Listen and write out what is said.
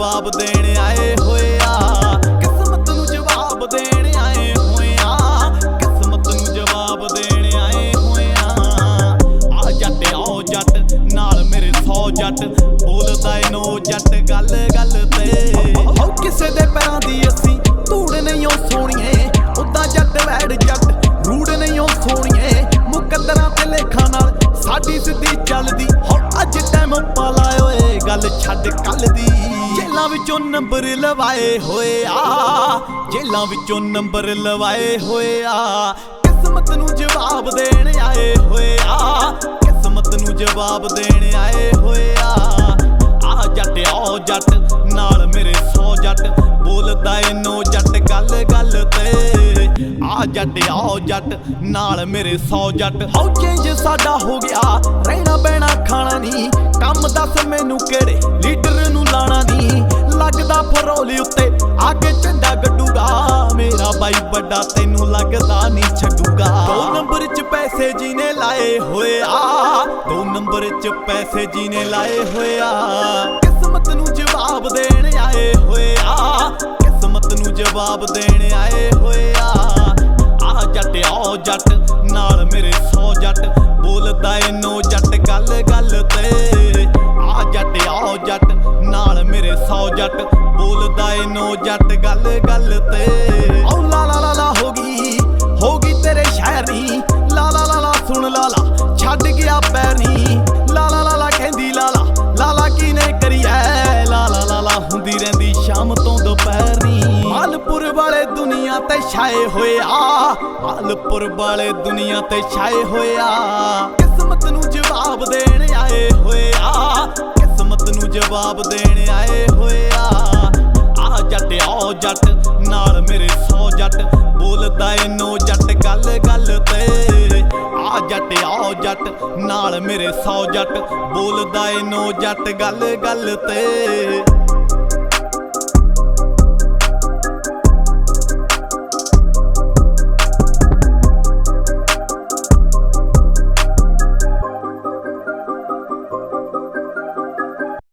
जवाब देण आए होए आ, किस्मत नूं जवाब देण आए होए आ, किस्मत नूं जवाब देण आए होए आ जट नाल मेरे 100 जट बोलदा ए नो जट गल गल ते हो किसे दे पैरां दी असीं धूड़ नहीं ओ सोहणीए उदां जट वैड़ जट रूड़ नहीं ओ सोहणीए मुकद्दरां ते लेखां नाल साडी सिद्धी चलदी हो अज टाइम पाला ओए गल छड्ड कल दी जेलां विचों नंबर लवाए होए आ जेलां विचों नंबर लवाए होए आ किस्मत नूं जवाब देण आए होए आ किस्मत नूं जवाब देण आए होए आ जट नाल मेरे 100 जट बोलदा ए नो जट गल गल ते जट नाल मेरे 100 जट हो चेंज साडा हो गया रहना बहना खाना नी काम दस मैनू केड़े लीडर नू लाना नी लगदा फरौली उत्ते आगे झंडा गड्डूगा मेरा बाई बड़ा तैनू लगदा नी छड्डूगा 2 नंबर च पैसे जीने लाए होए आ 2 नंबर च पैसे जीने लाए होए आ किस्मत नू जवाब देण आए होए आ किस्मत नू जवाब देण आए होए आ जट नाल मेरे 100 जट बोलदा ए नो जट गल गल ते जट नाल मेरे 100 जट बोलदा ए नो जट गल गल ते ओ ला ला ला ला होगी तेरे शहर नी ला ला ला ला सुन लाला छड्ड गया पैर नी ला ला ला ला कहंदी लाला लाला किने करिए ला ला ला ला हुंदी रहिंदी शाम तो दोपहर नी मालपुर वाले दुनिया ते छाए होए आ मालपुर वाले दुनिया ते छाए होए आ किस्मत नूं जवाब देण आए होए आ किस्मत नूं जवाब देण आए होए आ जट नाल मेरे 100 जट बोलदा ए नो जट गल गल ते जट नाल मेरे 100 जट बोलदा ए नो जट गल गल ते